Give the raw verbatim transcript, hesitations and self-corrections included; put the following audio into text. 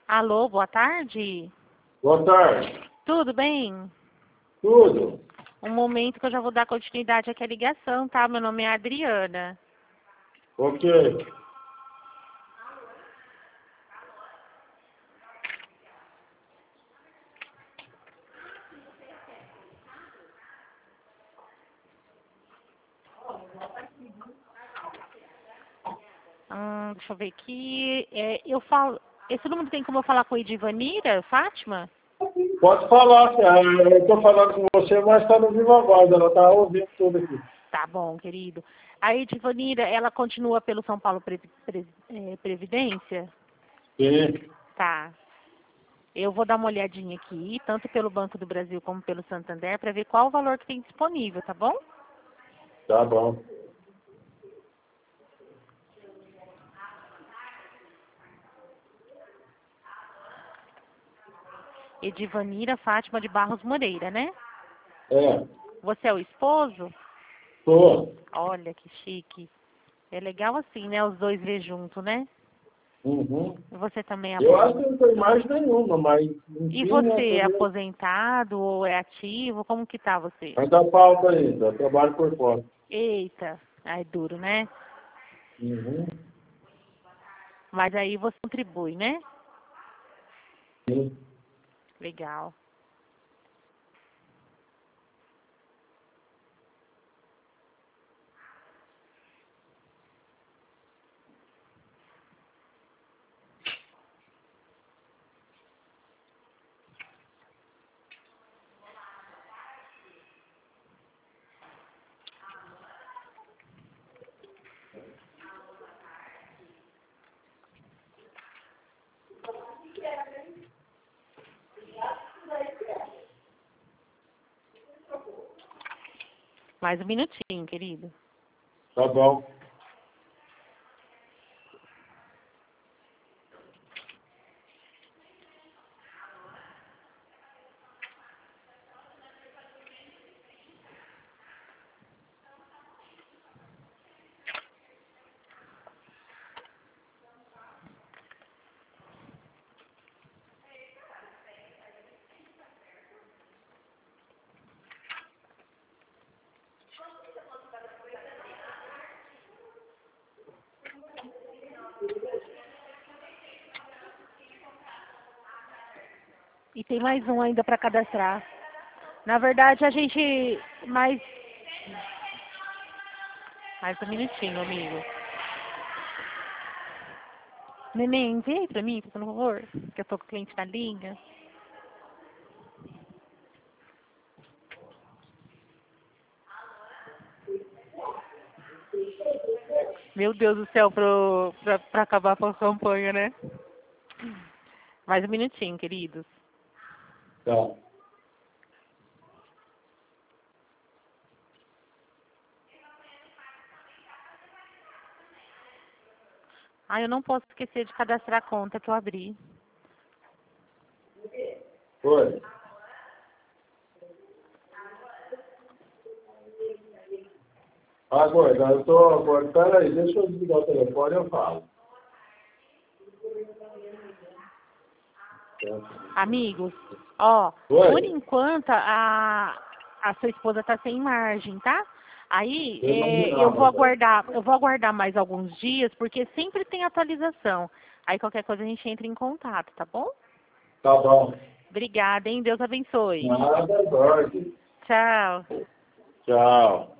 Alô, boa tarde. Boa tarde. Tudo bem? Tudo. Um momento que eu já vou dar continuidade aqui à ligação, tá? Meu nome é Adriana. Ok. Hum, deixa eu ver aqui. É, eu falo. Esse número tem como eu falar com a Edivanira, Fátima? Pode falar, cara. Eu estou falando com você, mas está no Viva Voz. Ela está ouvindo tudo aqui. Tá bom, querido. A Edivanira, ela continua pelo São Paulo Pre Pre é, Previdência? Sim. Tá. Eu vou dar uma olhadinha aqui, tanto pelo Banco do Brasil como pelo Santander, para ver qual o valor que tem disponível, tá bom? Tá bom. Edivanira Fátima de Barros Moreira, né? É. Você é o esposo? Tô. Olha que chique. É legal assim, né? Os dois ver junto, né? Uhum. E você também é Eu acho aposentado? que não tem mais nenhuma, mas E enfim, né? você é Tudo... aposentado ou é ativo? Como que tá você? Ainda falta ainda. Eu trabalho por fora. Eita, ai duro, né? Uhum. Mas aí você contribui, né? Sim. Legal. Mais um minutinho, querido. Tá bom. E tem mais um ainda para cadastrar. Na verdade, a gente... Mais... Mais um minutinho, amigo. Neném, envia aí pra mim, por favor. Que eu tô com o cliente na linha. Meu Deus do céu, pro, pra, pra acabar com a campanha, né? Mais um minutinho, queridos. Tá. Ah, eu não posso esquecer de cadastrar a conta que eu abri. Oi. Agora, eu tô agora. Peraí, deixa eu desligar o telefone e eu falo. Amigos, ó, Oi. por enquanto a, a sua esposa tá sem margem, tá? Aí Eu é, eu vou imaginava, tá? aguardar, eu vou aguardar mais alguns dias, porque sempre tem atualização. Aí qualquer coisa a gente entra em contato, tá bom? Tá bom. Obrigada, hein? Deus abençoe. Nada, Jorge. Tchau. Tchau.